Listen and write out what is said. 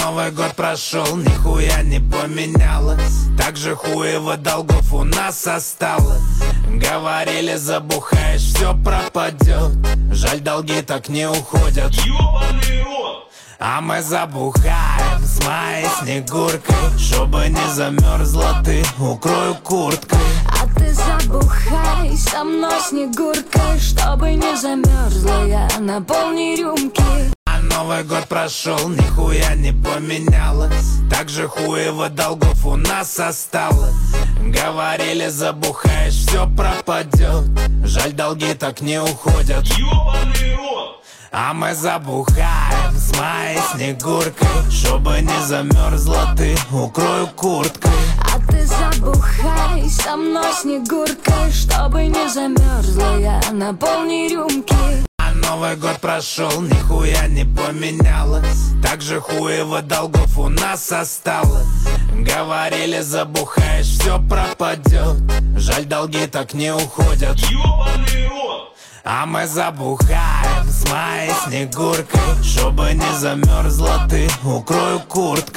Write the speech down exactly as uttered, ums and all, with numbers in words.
Новый год прошел, нихуя не поменялось. Так же хуево долгов у нас осталось. Говорили, забухаешь, все пропадет. Жаль, долги так не уходят. Ёбаный рот! А мы забухаем с моей Снегуркой. Чтобы не замерзла ты, укрою курткой. А ты забухай со мной, Снегуркой. Чтобы не замерзла я, наполни рюмки. А Новый год прошел, нихуя не поменялось. Так же хуево долгов у нас осталось. Говорили, забухаешь, все пропадет. Жаль, долги так не уходят. Ёбаный рот! А мы забухаем с моей Снегуркой. Чтобы не замерзла ты, укрою курткой. А ты забухай со мной, Снегуркой. Чтобы не замерзла я, наполни рюмки. А Новый год прошел, нихуя не поменялось. Так же хуево долгов у нас осталось. Говорили, забухаешь, все пропадет. Жаль, долги так не уходят. Ёбаный рот! А мы забухаем с моей Снегуркой. Чтобы не замерзла ты, укрою курткой.